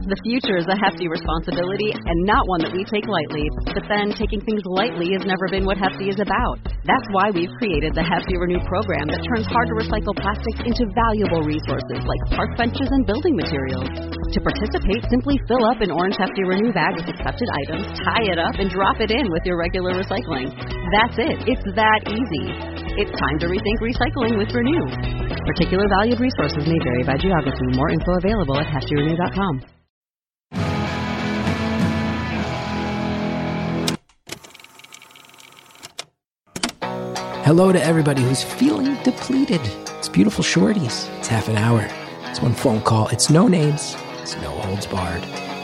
The future is a hefty responsibility and not one that we take lightly. But then taking things lightly has never been what Hefty is about. That's why we've created the Hefty Renew program that turns hard-to-recycle plastics into valuable resources like park benches and building materials. To participate, simply fill up an orange Hefty Renew bag with accepted items, tie it up, and drop it in with your regular recycling. That's it. It's that easy. It's time to rethink recycling with Renew. Particular valued resources may vary by geography. More info available at heftyrenew.com. Hello to everybody who's feeling depleted. It's Beautiful Shorties. It's half an hour. It's one phone call. It's no names. It's no holds barred.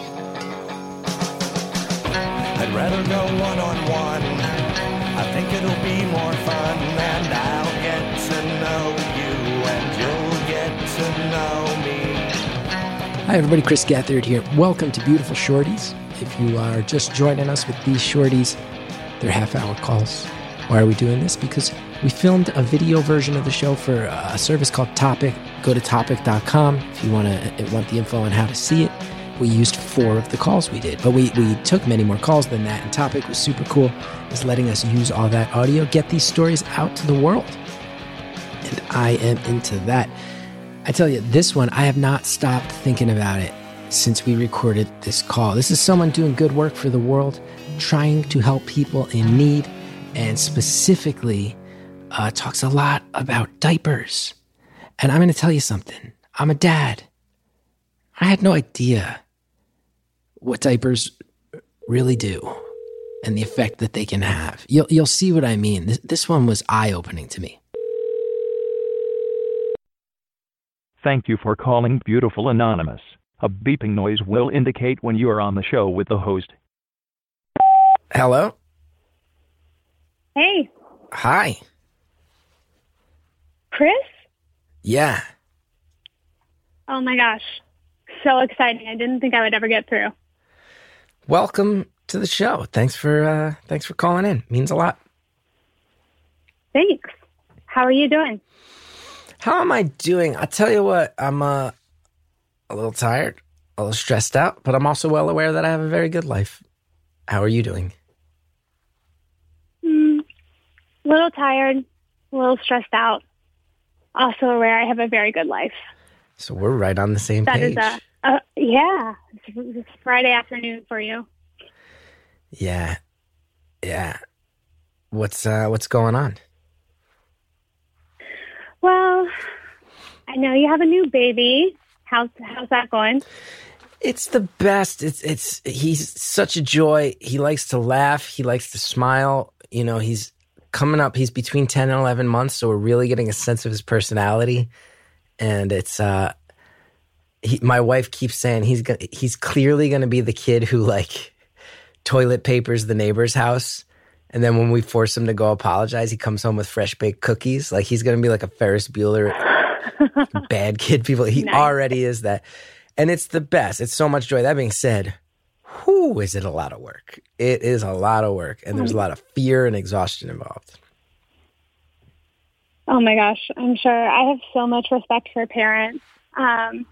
I'd rather go one-on-one. I think it'll be more fun, and I'll get to know you, and you'll get to know me. Hi, everybody. Chris Gethard here. Welcome to Beautiful Shorties. If you are just joining us with these shorties, they're half-hour calls. Why are we doing this? Because we filmed a video version of the show for a service called Topic. Go to topic.com if you want the info on how to see it. We used 4 of the calls we did, but we took many more calls than that, and Topic was super cool. It's letting us use all that audio, get these stories out to the world. And I am into that. I tell you, this one, I have not stopped thinking about it since we recorded this call. This is someone doing good work for the world, trying to help people in need, and specifically talks a lot about diapers. And I'm going to tell you something. I'm a dad. I had no idea what diapers really do and the effect that they can have. You'll see what I mean. This one was eye-opening to me. Thank you for calling Beautiful Anonymous. A beeping noise will indicate when you are on the show with the host. Hello? Hey. Hi. Chris? Yeah. Oh my gosh. So exciting. I didn't think I would ever get through. Welcome to the show. Thanks for calling in. Means a lot. Thanks. How are you doing? How am I doing? I'll tell you what, I'm a little tired, a little stressed out, but I'm also well aware that I have a very good life. How are you doing? A little tired, a little stressed out. Also aware I have a very good life. So we're right on the same page. Yeah. It's Friday afternoon for you. Yeah. What's going on? Well, I know you have a new baby. How's that going? It's the best. He's such a joy. He likes to laugh. He likes to smile. You know, he's coming up. He's between 10 and 11 months, so we're really getting a sense of his personality. And it's my wife keeps saying he's clearly going to be the kid who like toilet papers the neighbor's house. And then when we force him to go apologize, he comes home with fresh baked cookies. Like he's going to be like a Ferris Bueller bad kid. People, he Nice. already is that. And it's the best. It's so much joy. That being said, is it a lot of work? It is a lot of work. And there's a lot of fear and exhaustion involved. Oh my gosh, I'm sure. I have so much respect for parents. I'm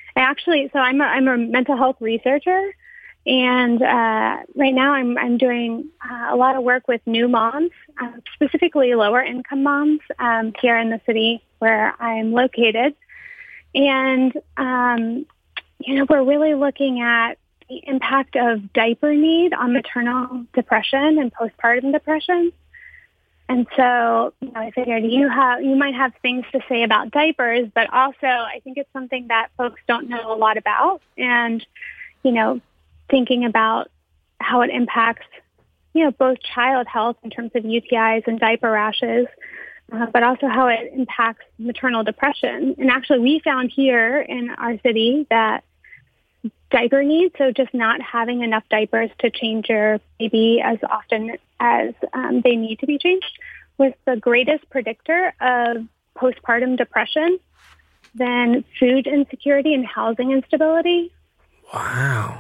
a mental health researcher, and right now I'm doing a lot of work with new moms, specifically lower income moms here in the city where I'm located. And we're really looking at the impact of diaper need on maternal depression and postpartum depression. And so, I figured you might have things to say about diapers, but also I think it's something that folks don't know a lot about. And, thinking about how it impacts, both child health in terms of UTIs and diaper rashes, but also how it impacts maternal depression. And actually, we found here in our city that diaper needs, so just not having enough diapers to change your baby as often as they need to be changed, was the greatest predictor of postpartum depression than food insecurity and housing instability. Wow.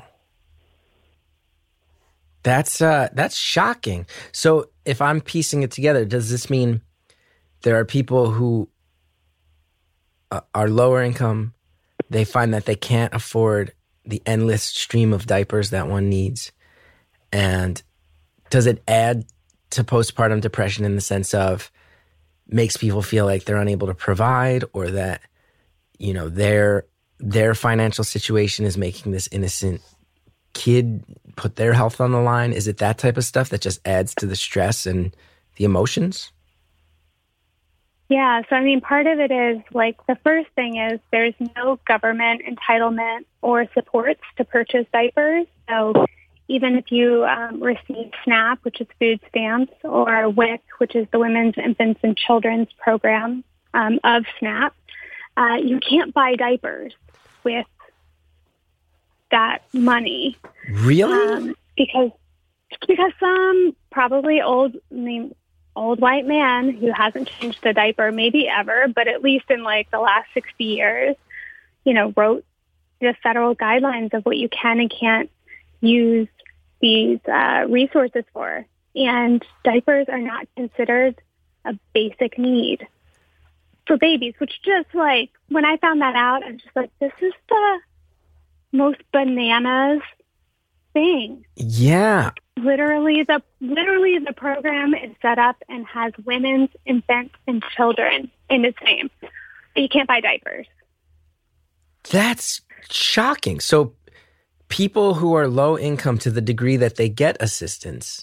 That's shocking. So if I'm piecing it together, does this mean there are people who are lower income, they find that they can't afford the endless stream of diapers that one needs? And does it add to postpartum depression in the sense of makes people feel like they're unable to provide, or that, you know, their financial situation is making this innocent kid put their health on the line? Is it that type of stuff that just adds to the stress and the emotions? Yeah, so I mean, part of it is, like, the first thing is there's no government entitlement or supports to purchase diapers. So even if you receive SNAP, which is food stamps, or WIC, which is the Women's, Infants, and Children's Program of SNAP, you can't buy diapers with that money. Really? Because some probably old white man who hasn't changed a diaper maybe ever, but at least in like the last 60 years, you know, wrote the federal guidelines of what you can and can't use these resources for. And diapers are not considered a basic need for babies, which just, like, when I found that out, I was just like, this is the most bananas thing. Yeah. Literally the program is set up and has women's, infants, and children in its name. You can't buy diapers. That's shocking. So people who are low income, to the degree that they get assistance,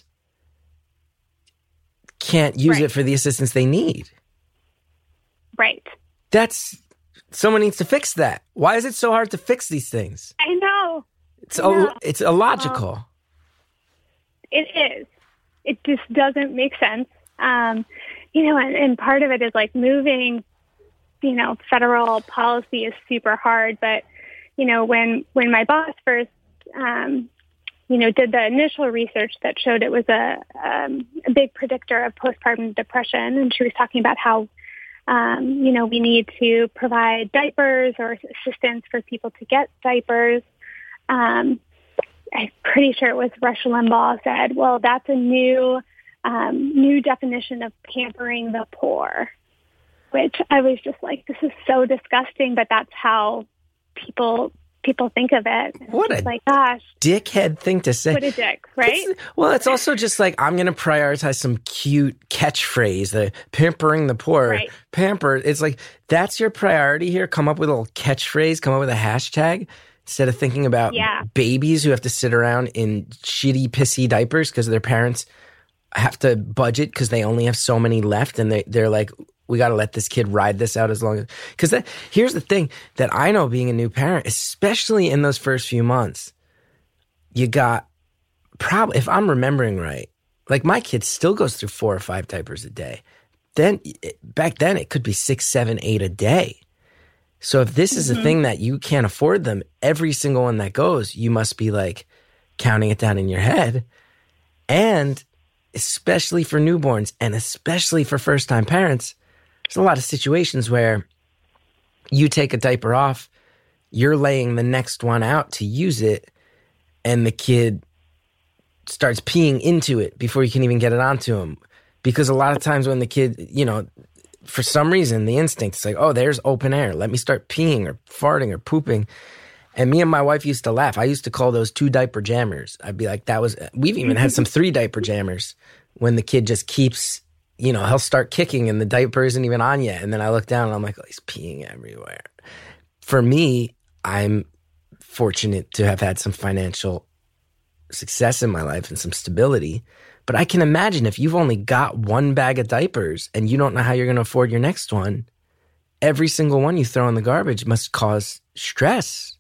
can't use it for the assistance they need. Right. Someone needs to fix that. Why is it so hard to fix these things? I know. It's illogical. It is. It just doesn't make sense. You know, and part of it is, like, moving, you know, federal policy is super hard. But, you know, when my boss first, you know, did the initial research that showed it was a big predictor of postpartum depression, and she was talking about how, you know, we need to provide diapers or assistance for people to get diapers. I'm pretty sure it was Rush Limbaugh said, well, that's a new definition of pampering the poor, which I was just like, this is so disgusting, but that's how people think of it. What a dickhead thing to say. What a dick, right? It's also just like, I'm going to prioritize some cute catchphrase, the pampering the poor. Right. Pamper. It's like, that's your priority here? Come up with a little catchphrase, come up with a hashtag, instead of thinking about babies who have to sit around in shitty, pissy diapers because their parents have to budget because they only have so many left, and they're like, we got to let this kid ride this out as long as... Because here's the thing that I know, being a new parent, especially in those first few months, you got probably, if I'm remembering right, like, my kid still goes through 4 or 5 diapers a day. Back then, it could be 6, 7, 8 a day. So if this is a thing that you can't afford them, every single one that goes, you must be, like, counting it down in your head. And especially for newborns, and especially for first-time parents, there's a lot of situations where you take a diaper off, you're laying the next one out to use it, and the kid starts peeing into it before you can even get it onto him. Because a lot of times when the kid, you know, for some reason, the instinct is like, oh, there's open air. Let me start peeing or farting or pooping. And me and my wife used to laugh. I used to call those 2 diaper jammers. I'd be like, we've even had some 3 diaper jammers when the kid just keeps, you know, he'll start kicking and the diaper isn't even on yet. And then I look down and I'm like, oh, he's peeing everywhere. For me, I'm fortunate to have had some financial success in my life and some stability. But I can imagine if you've only got 1 bag of diapers and you don't know how you're going to afford your next one, every single one you throw in the garbage must cause stress.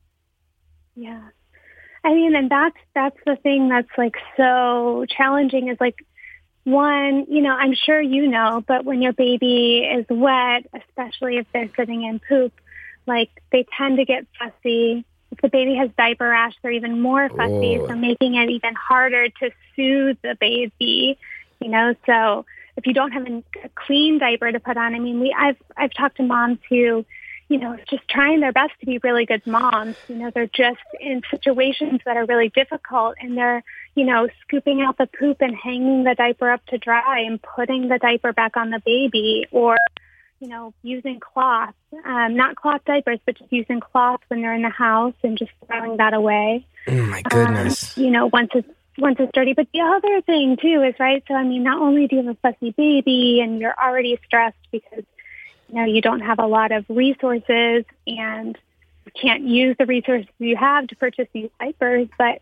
Yeah. I mean, and that's the thing that's, like, so challenging is, like, one, you know, I'm sure you know, but when your baby is wet, especially if they're sitting in poop, like, they tend to get fussy. If the baby has diaper rash, they're even more fussy, so making it even harder to soothe the baby, you know. So if you don't have a clean diaper to put on, I mean, I've talked to moms who, you know, just trying their best to be really good moms. You know, they're just in situations that are really difficult, and they're, you know, scooping out the poop and hanging the diaper up to dry and putting the diaper back on the baby, or, using cloth, not cloth diapers, but just using cloth when they're in the house and just throwing that away. Oh my goodness. Once it's dirty. But the other thing too is, right, so I mean, not only do you have a fussy baby and you're already stressed because, you don't have a lot of resources and you can't use the resources you have to purchase these diapers, but,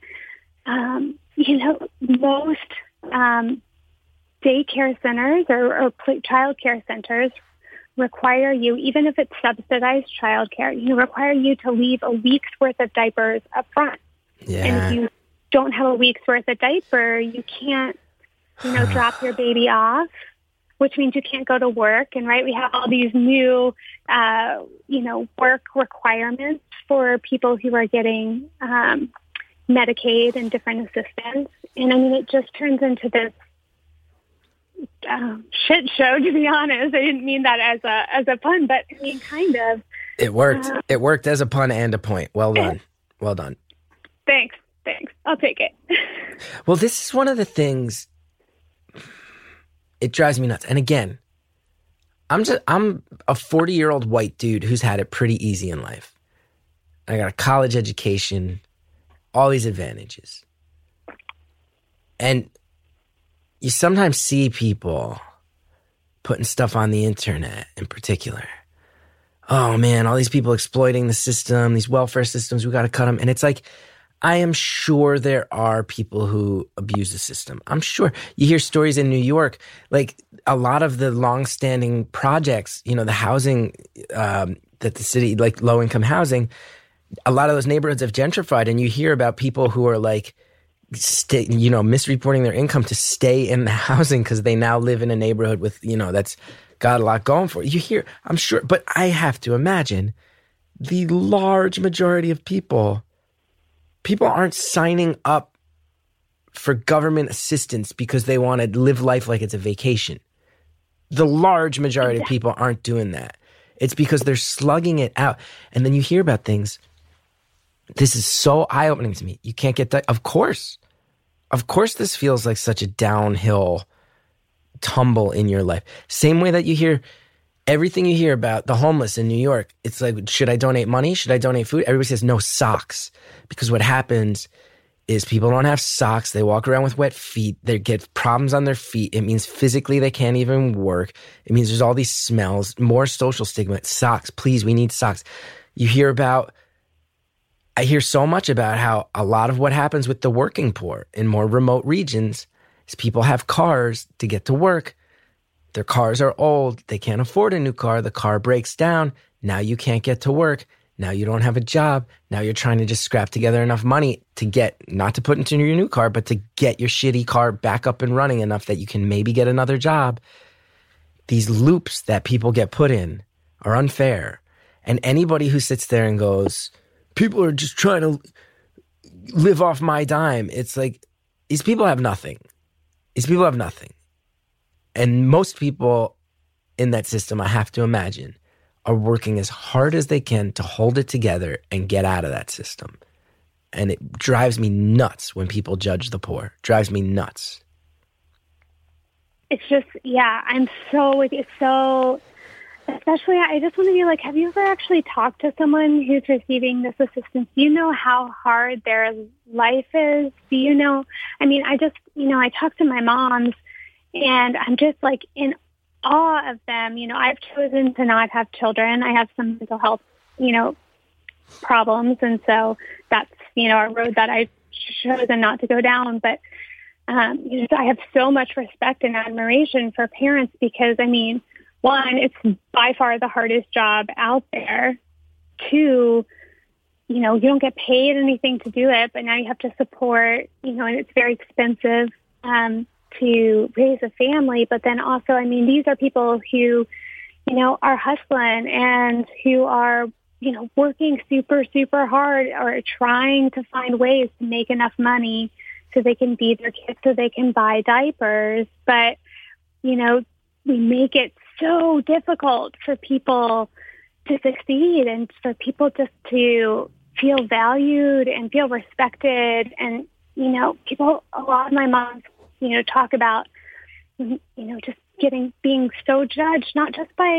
most daycare centers or child care centers require you, even if it's subsidized child care, require you to leave a week's worth of diapers up front. Yeah. And if you don't have a week's worth of diaper, you can't, drop your baby off, which means you can't go to work. And right, we have all these new, work requirements for people who are getting Medicaid and different assistance. And I mean, it just turns into this shit show, to be honest. I didn't mean that as a pun, but I mean, kind of. It worked. It worked as a pun and a point. Well done. Well done. Thanks. I'll take it. Well, this is one of the things. It drives me nuts. And again, I'm a 40-year-old white dude who's had it pretty easy in life. I got a college education, all these advantages. And you sometimes see people putting stuff on the internet in particular. Oh man, all these people exploiting the system, these welfare systems, we got to cut them. And it's like, I am sure there are people who abuse the system. I'm sure. You hear stories in New York, like a lot of the longstanding projects, the housing that the city, like low-income housing, a lot of those neighborhoods have gentrified, and you hear about people who are like, misreporting their income to stay in the housing because they now live in a neighborhood with, that's got a lot going for it. You hear, I'm sure, but I have to imagine the large majority of people aren't signing up for government assistance because they want to live life like it's a vacation. The large majority of people aren't doing that. It's because they're slugging it out. And then you hear about things. This is so eye-opening to me. You can't get that. Of course this feels like such a downhill tumble in your life. Same way that you hear everything you hear about the homeless in New York. It's like, should I donate money? Should I donate food? Everybody says no socks. Because what happens is people don't have socks. They walk around with wet feet. They get problems on their feet. It means physically they can't even work. It means there's all these smells, more social stigma. Socks, please, we need socks. I hear so much about how a lot of what happens with the working poor in more remote regions is people have cars to get to work. Their cars are old. They can't afford a new car. The car breaks down. Now you can't get to work. Now you don't have a job. Now you're trying to just scrap together enough money to not to put into your new car, but to get your shitty car back up and running enough that you can maybe get another job. These loops that people get put in are unfair. And anybody who sits there and goes, people are just trying to live off my dime. It's like, these people have nothing. And most people in that system, I have to imagine, are working as hard as they can to hold it together and get out of that system. And it drives me nuts when people judge the poor. It drives me nuts. It's just, I'm so with you. So, especially, I just want to be like, have you ever actually talked to someone who's receiving this assistance? Do you know how hard their life is? Do you know? I mean, I talk to my moms, and I'm just like in awe of them. I've chosen to not have children. I have some mental health, problems. And so that's, a road that I've chosen not to go down. But, I have so much respect and admiration for parents because, I mean, one, it's by far the hardest job out there. Two, you don't get paid anything to do it, but now you have to support, and it's very expensive, to raise a family. But then also, I mean, these are people who, are hustling and who are, working super, super hard or trying to find ways to make enough money so they can feed their kids, so they can buy diapers. But, we make it so difficult for people to succeed and for people just to feel valued and feel respected. And, a lot of my moms, talk about, just being so judged, not just by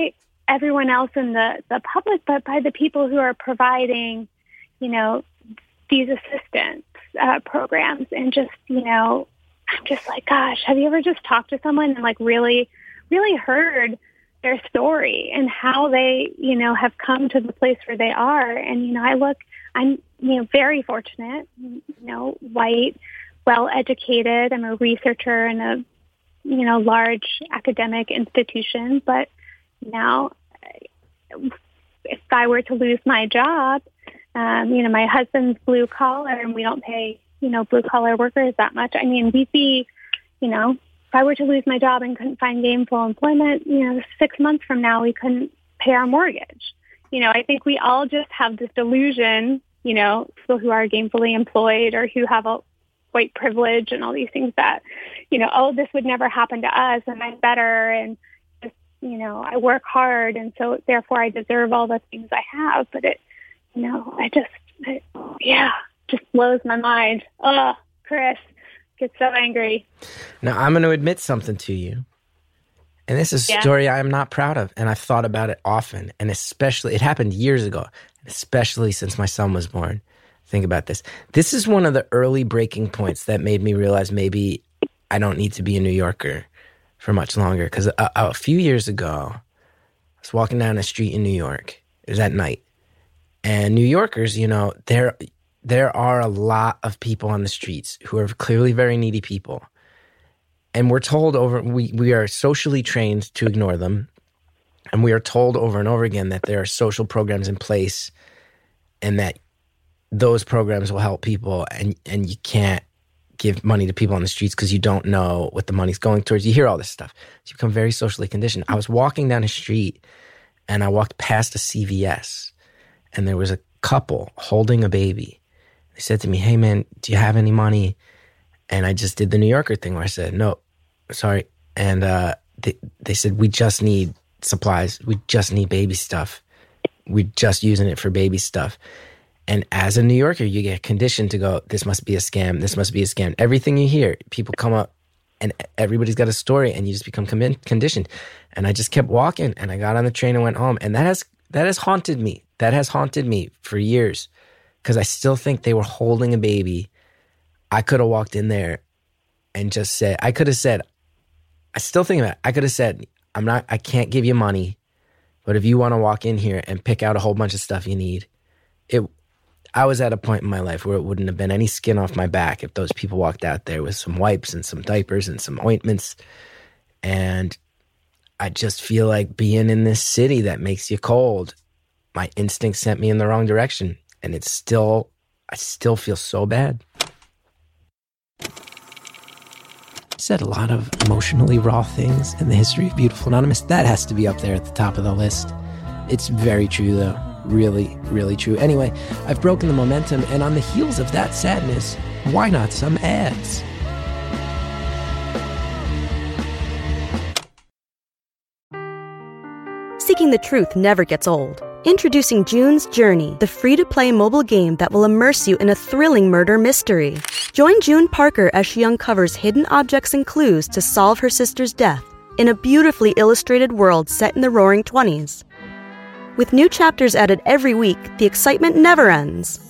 everyone else in the public, but by the people who are providing, these assistance programs. And just, I'm just like, gosh, have you ever just talked to someone and like really, really heard their story and how they, have come to the place where they are? And, I'm, very fortunate, white, well-educated. I'm a researcher in a, large academic institution. But now if I were to lose my job, my husband's blue collar and we don't pay, blue collar workers that much. I mean, we'd be, if I were to lose my job and couldn't find gainful employment, 6 months from now, we couldn't pay our mortgage. I think we all just have this delusion, people who are gainfully employed or who have a white privilege and all these things that, this would never happen to us and I'm better and just, I work hard and so therefore I deserve all the things I have. But it just blows my mind. Oh, Chris, get so angry. Now, I'm going to admit something to you. And this is a story I am not proud of. And I've thought about it often. And especially, it happened years ago, especially since my son was born. Think about this. This is one of the early breaking points that made me realize maybe I don't need to be a New Yorker for much longer. Because a few years ago, I was walking down the street in New York. It was at night. And New Yorkers, there are a lot of people on the streets who are clearly very needy people. And we're told we are socially trained to ignore them. And we are told over and over again that there are social programs in place and that those programs will help people. And you can't give money to people on the streets because you don't know what the money's going towards. You hear all this stuff. So you become very socially conditioned. I was walking down the street and I walked past a CVS and there was a couple holding a baby. They said to me, "Hey man, do you have any money?" And I just did the New Yorker thing where I said, "No, sorry." And they said, "We just need supplies. We just need baby stuff. We're just using it for baby stuff." And as a New Yorker, you get conditioned to go, "This must be a scam. This must be a scam." Everything you hear, people come up and everybody's got a story and you just become conditioned. And I just kept walking and I got on the train and went home. And that has haunted me. That has haunted me for years because I still think they were holding a baby. I could have walked in there and just said, I still think about it. I could have said, I can't give you money, but if you want to walk in here and pick out a whole bunch of stuff you need, I was at a point in my life where it wouldn't have been any skin off my back if those people walked out there with some wipes and some diapers and some ointments. And I just feel like being in this city that makes you cold, my instinct sent me in the wrong direction. And I still feel so bad. Said a lot of emotionally raw things in the history of Beautiful Anonymous. That has to be up there at the top of the list. It's very true, though. Really, really true. Anyway, I've broken the momentum, and on the heels of that sadness, why not some ads? Seeking the truth never gets old. Introducing June's Journey, the free-to-play mobile game that will immerse you in a thrilling murder mystery. Join June Parker as she uncovers hidden objects and clues to solve her sister's death in a beautifully illustrated world set in the Roaring '20s. With new chapters added every week, the excitement never ends.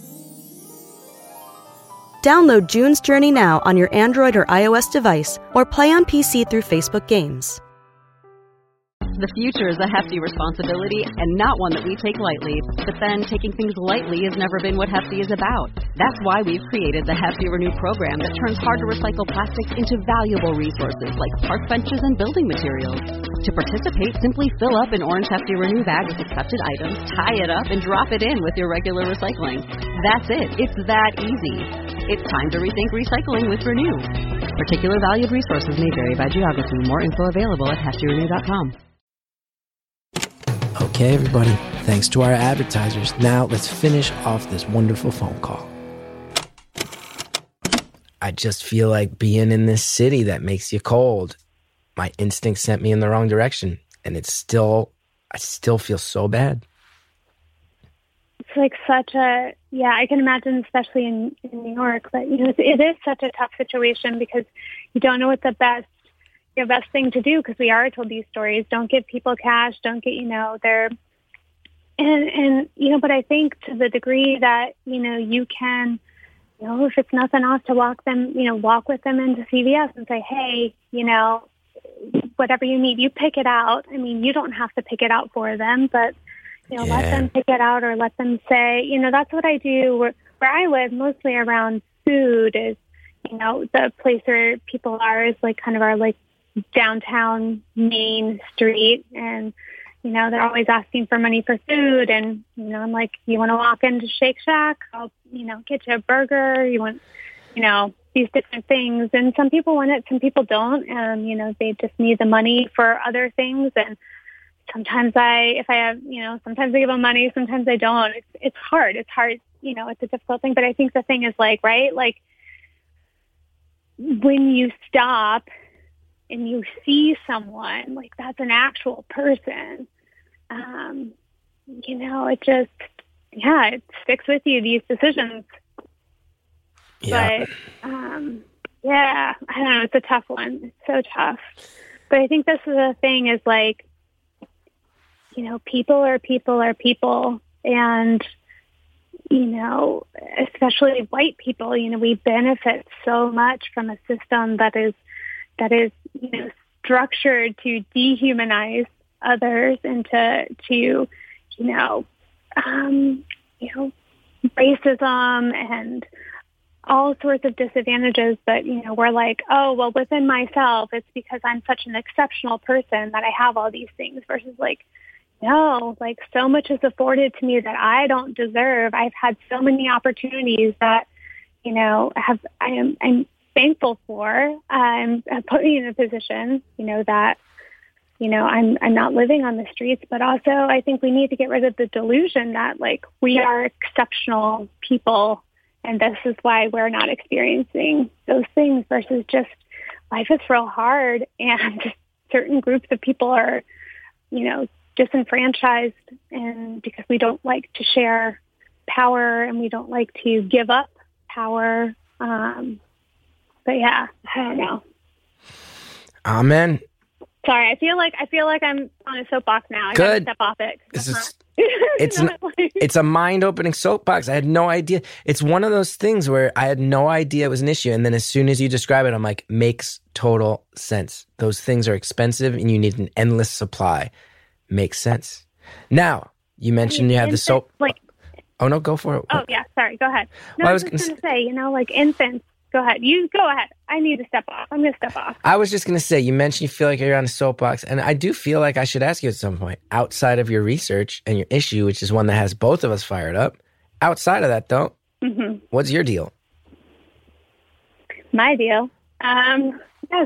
Download June's Journey now on your Android or iOS device or play on PC through Facebook Games. The future is a hefty responsibility and not one that we take lightly. But then taking things lightly has never been what Hefty is about. That's why we've created the Hefty Renew program that turns hard-to-recycle plastics into valuable resources like park benches and building materials. To participate, simply fill up an orange Hefty Renew bag with accepted items, tie it up, and drop it in with your regular recycling. That's it. It's that easy. It's time to rethink recycling with Renew. Particular valued resources may vary by geography. More info available at heftyrenew.com. Okay, everybody, thanks to our advertisers. Now let's finish off this wonderful phone call. I just feel like being in this city that makes you cold. My instinct sent me in the wrong direction, and I still feel so bad. It's like such a, I can imagine, especially in New York, but it is such a tough situation because you don't know what the best the best thing to do, because we are told these stories. Don't give people cash. Don't get, their, and, but I think to the degree that, you can, if it's nothing else to walk with them into CVS and say, hey, whatever you need, you pick it out. I mean, you don't have to pick it out for them, but, let them pick it out, or let them say, that's what I do where I live, mostly around food is, the place where people are is like kind of our like downtown main street. And, they're always asking for money for food. And, I'm like, you want to walk into Shake Shack? I'll, get you a burger. You want, these different things. And some people want it, some people don't. They just need the money for other things. And sometimes sometimes I give them money, sometimes I don't. It's hard. It's a difficult thing. But I think the thing is when you stop and you see someone, like that's an actual person, it just, it sticks with you, these decisions. Yeah. But, I don't know, it's a tough one. It's so tough. But I think this is the thing is people are people. And, especially white people, we benefit so much from a system that is, structured to dehumanize others and to racism and all sorts of disadvantages. But, we're like, oh, well, within myself, it's because I'm such an exceptional person that I have all these things versus no, so much is afforded to me that I don't deserve. I've had so many opportunities that, I'm thankful for. I'm put me in a position, that, I'm not living on the streets, but also I think we need to get rid of the delusion that we are exceptional people. And this is why we're not experiencing those things versus just life is real hard. And certain groups of people are, disenfranchised, and because we don't like to share power and we don't like to give up power. But yeah, I don't know. Amen. Sorry, I feel like I'm on a soapbox now. I gotta step off it. It's a mind-opening soapbox. I had no idea. It's one of those things where I had no idea it was an issue, and then as soon as you describe it, I'm like, makes total sense. Those things are expensive, and you need an endless supply. Makes sense. Now, you mentioned you have the soap. Oh, no, go for it. Oh, yeah, sorry, go ahead. No, I was just going to say, infants. Go ahead. You go ahead. I need to step off. I'm going to step off. I was just going to say, you mentioned you feel like you're on a soapbox, and I do feel like I should ask you at some point, outside of your research and your issue, which is one that has both of us fired up, outside of that, though, what's your deal? My deal? I'm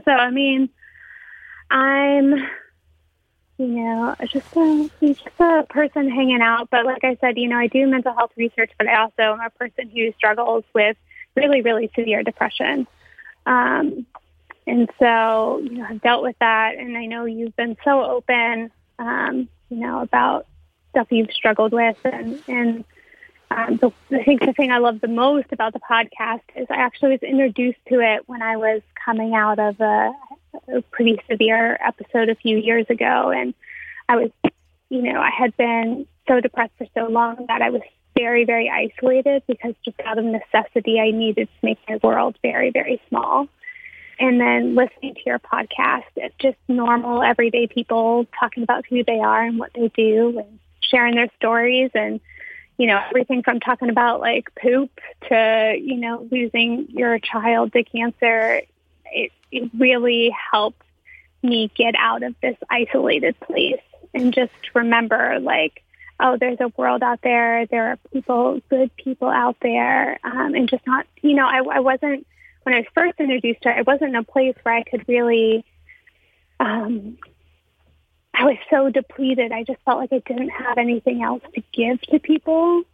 just a person hanging out. But like I said, I do mental health research, but I also am a person who struggles with really, really severe depression. And so, I've dealt with that. And I know you've been so open, about stuff you've struggled with. And I think the thing I love the most about the podcast is I actually was introduced to it when I was coming out of a pretty severe episode a few years ago. And I was, I had been so depressed for so long that I was very, very isolated because just out of necessity, I needed to make my world very, very small. And then listening to your podcast, it's just normal, everyday people talking about who they are and what they do and sharing their stories. And, everything from talking about poop to, losing your child to cancer. It really helped me get out of this isolated place and just remember oh, there's a world out there. There are good people out there. And just not, I wasn't, when I was first introduced to it, I wasn't in a place where I could really, I was so depleted. I just felt like I didn't have anything else to give to people.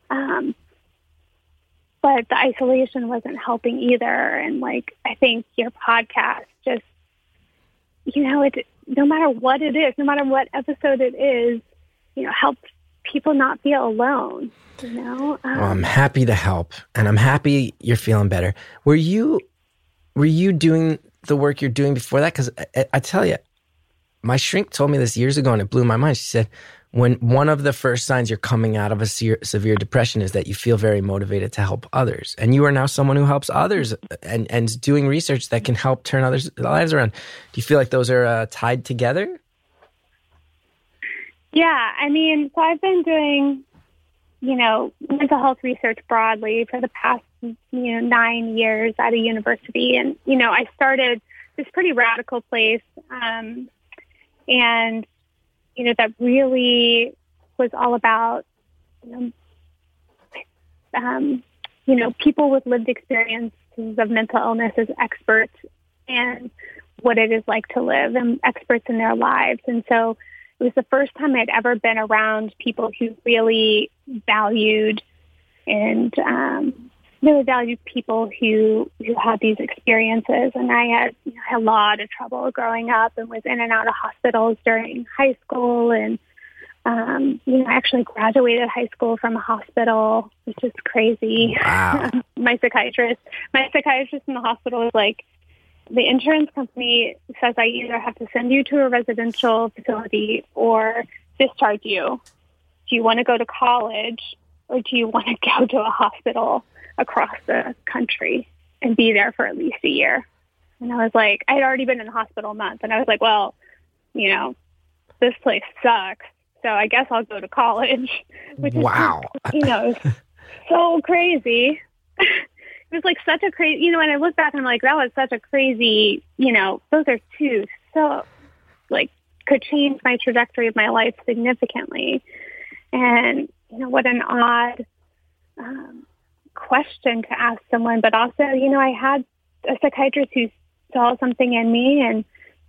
But the isolation wasn't helping either. And I think your podcast just, it, no matter what it is, no matter what episode it is, helps people not feel alone, Well, I'm happy to help, and I'm happy you're feeling better. Were you doing the work you're doing before that? Because I tell you, my shrink told me this years ago and it blew my mind. She said, when one of the first signs you're coming out of a severe depression is that you feel very motivated to help others. And you are now someone who helps others and doing research that can help turn others' lives around. Do you feel like those are tied together? Yeah, I mean, so I've been doing, mental health research broadly for the past, 9 years at a university. And, I started this pretty radical place. And, that really was all about, people with lived experiences of mental illness as experts and what it is like to live and experts in their lives. And so it was the first time I'd ever been around people who really valued and really valued people who had these experiences. And I had a lot of trouble growing up and was in and out of hospitals during high school. And, I actually graduated high school from a hospital, which is crazy. Wow. My psychiatrist in the hospital was like, the insurance company says I either have to send you to a residential facility or discharge you. Do you want to go to college or do you want to go to a hospital across the country and be there for at least a year? And I was like, I had already been in the hospital a month. And I was like, well, this place sucks. So I guess I'll go to college, which wow. is, so crazy. It was like such a crazy, and I look back and I'm like, that was such a crazy, those are two so like could change my trajectory of my life significantly. And, what an odd question to ask someone. But also, I had a psychiatrist who saw something in me and,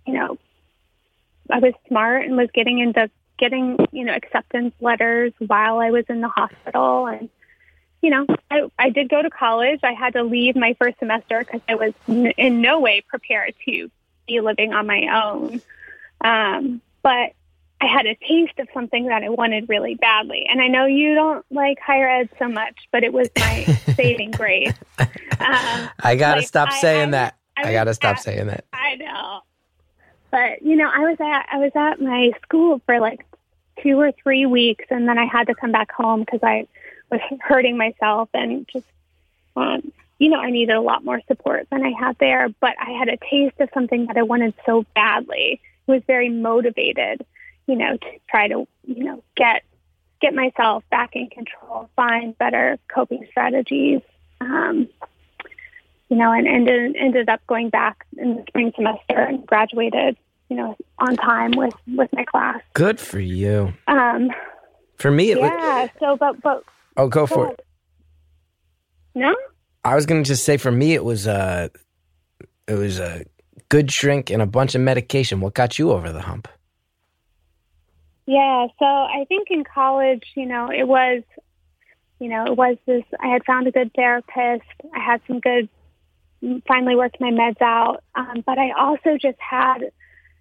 I was smart and was getting acceptance letters while I was in the hospital. And, I did go to college. I had to leave my first semester because I was in no way prepared to be living on my own. But I had a taste of something that I wanted really badly. And I know you don't like higher ed so much, but it was my saving grace. I got to stop saying that. I got to stop saying that. I know. But, I was at my school for like 2 or 3 weeks, and then I had to come back home because I was hurting myself and just, I needed a lot more support than I had there. But I had a taste of something that I wanted so badly. I was very motivated, to try to, get myself back in control, find better coping strategies, and ended up going back in the spring semester and graduated, on time with my class. Good for you. For me, Oh, go for it. No? I was going to just say, for me, it was a good shrink and a bunch of medication. What got you over the hump? Yeah, so I think in college, it was this, I had found a good therapist. I had finally worked my meds out. But I also just had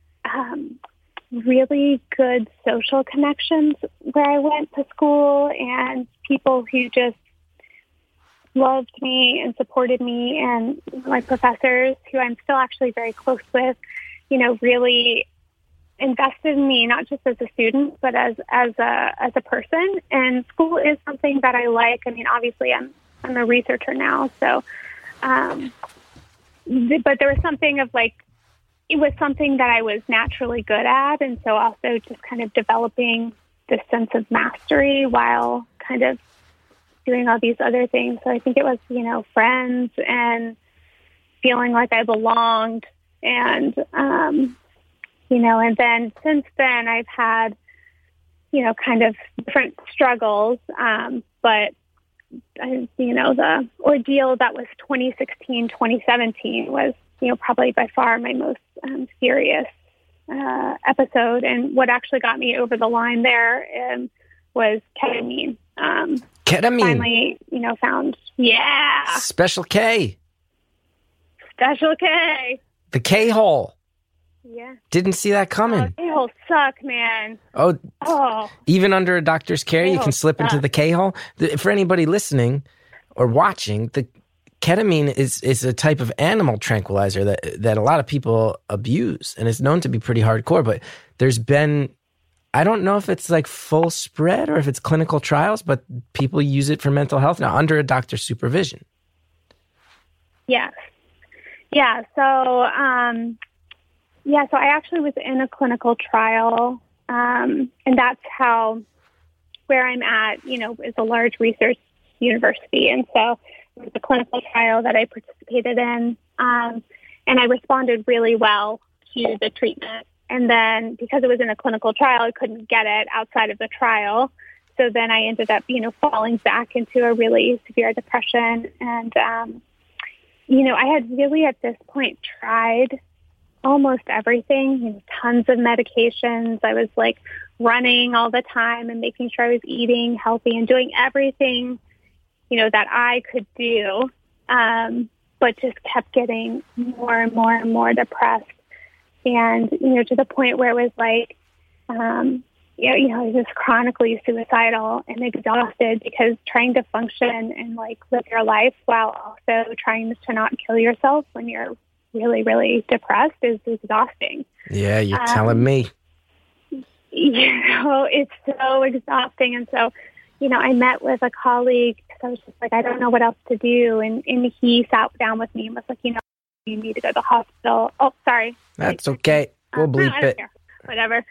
really good social connections where I went to school and people who just loved me and supported me, and my professors, who I'm still actually very close with, really invested in me, not just as a student, but as a person. And school is something that I like. I mean, obviously I'm a researcher now, so, but there was something of like, it was something that I was naturally good at. And so also just kind of developing this sense of mastery while kind of doing all these other things. So I think it was, friends and feeling like I belonged. And, and then since then I've had, kind of different struggles. But, the ordeal that was 2016, 2017 was, probably by far my most serious episode. And what actually got me over the line there was ketamine. Ketamine? Finally, found, yeah. Special K. Special K. The K-hole. Yeah. Didn't see that coming. Oh, K-holes suck, man. Oh. Even under a doctor's care, you can slip into the K-hole? For anybody listening or watching, the ketamine is a type of animal tranquilizer that a lot of people abuse, and it's known to be pretty hardcore. But there's been, I don't know if it's like full spread or if it's clinical trials, but people use it for mental health now under a doctor's supervision. Yes. Yeah. So, so I actually was in a clinical trial, and that's where I'm at, is a large research university. And so it was a clinical trial that I participated in, and I responded really well to the treatment. And then because it was in a clinical trial, I couldn't get it outside of the trial. So then I ended up, falling back into a really severe depression. And, I had really at this point tried almost everything, tons of medications. I was like running all the time and making sure I was eating healthy and doing everything, that I could do, but just kept getting more and more and more depressed. And, to the point where it was like, I was just chronically suicidal and exhausted because trying to function and like live your life while also trying to not kill yourself when you're really, really depressed is exhausting. Yeah, you're telling me. It's so exhausting. And so, I met with a colleague because I was just like, I don't know what else to do. And he sat down with me and was like, you need to go to the hospital. Oh, sorry. That's okay. We'll bleep I don't it. care. Whatever.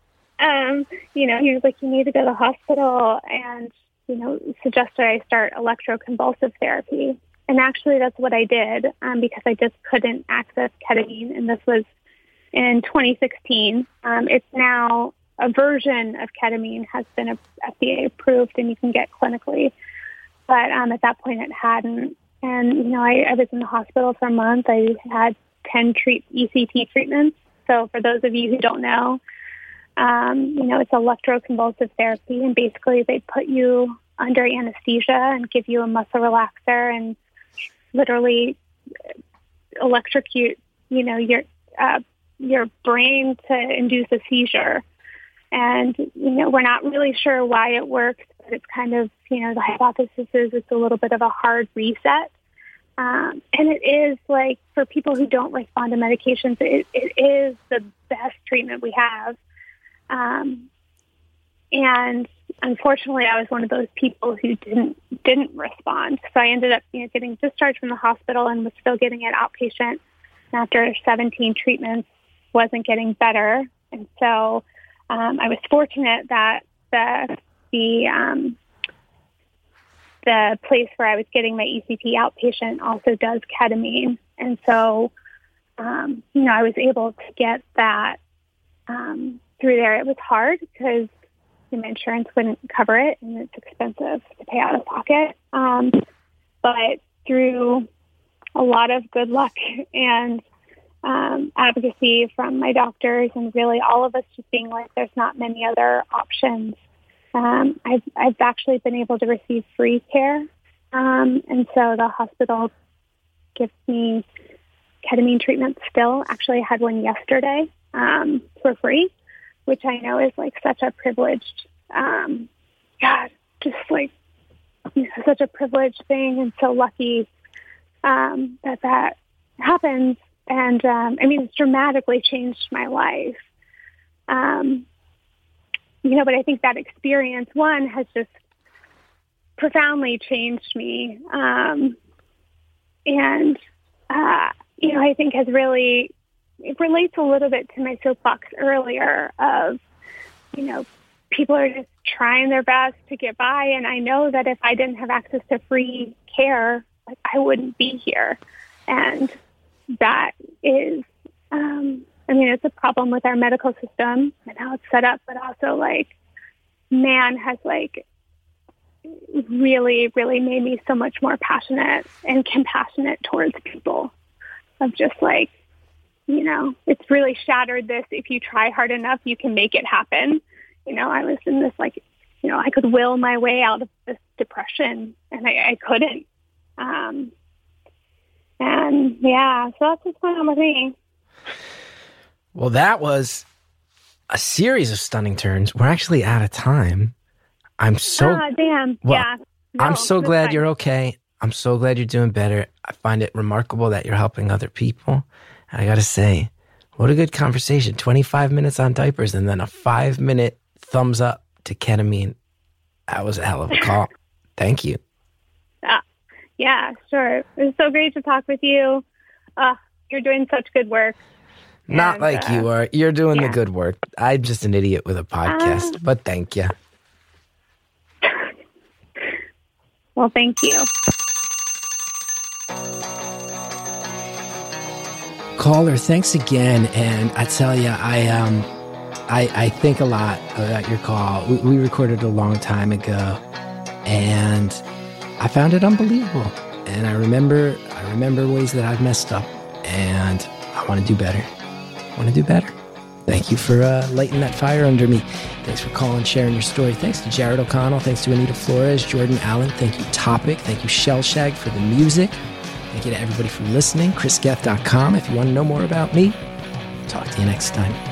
He was like, you need to go to the hospital and, suggested I start electroconvulsive therapy. And actually that's what I did because I just couldn't access ketamine. And this was in 2016. It's now a version of ketamine has been FDA approved and you can get clinically. But at that point it hadn't. And, I was in the hospital for a month. I had 10 ECT treatments. So for those of you who don't know, it's electroconvulsive therapy. And basically they put you under anesthesia and give you a muscle relaxer and literally electrocute, your brain to induce a seizure. And, we're not really sure why it works, but it's kind of, the hypothesis is it's a little bit of a hard reset. And it is like, for people who don't respond to medications, it is the best treatment we have. And unfortunately, I was one of those people who didn't respond. So I ended up, getting discharged from the hospital and was still getting it outpatient. And after 17 treatments, wasn't getting better. And so I was fortunate that the place where I was getting my ECT outpatient also does ketamine. And so, I was able to get that through there. It was hard because my insurance wouldn't cover it and it's expensive to pay out of pocket. But through a lot of good luck and advocacy from my doctors and really all of us just being like, there's not many other options. I've actually been able to receive free care. And so the hospital gives me ketamine treatment still. Actually, I had one yesterday for free, which I know is like such a privileged, such a privileged thing and so lucky that happens. And, it's dramatically changed my life. But I think that experience, one, has just profoundly changed me. I think has really, it relates a little bit to my soapbox earlier of, people are just trying their best to get by. And I know that if I didn't have access to free care, like I wouldn't be here. And that is, it's a problem with our medical system and how it's set up, but also like, man has like really, really made me so much more passionate and compassionate towards people of just like, it's really shattered this. If you try hard enough, you can make it happen. I was in this like, I could will my way out of this depression and I couldn't. So that's what's going on with me. Well, that was a series of stunning turns. We're actually out of time. I'm so damn. well, yeah. No, I'm so glad you're okay. I'm so glad you're doing better. I find it remarkable that you're helping other people. And I got to say, what a good conversation. 25 minutes on diapers and then a 5-minute thumbs up to ketamine. That was a hell of a call. Thank you. Yeah, sure. It was so great to talk with you. You're doing such good work. Not like you are. You're doing the good work. I'm just an idiot with a podcast, but thank you. Well, thank you. Caller, thanks again. And I tell you, I think a lot about your call. We recorded a long time ago, and I found it unbelievable. And I remember ways that I've messed up, and I want to do better. Thank you for lighting that fire under me. Thanks for calling, sharing your story. Thanks to Jared O'Connell. Thanks to Anita Flores, Jordan Allen. Thank you, Topic. Thank you, Shellshag, for the music. Thank you to everybody for listening. ChrisGeth.com if you want to know more about me. Talk to you next time.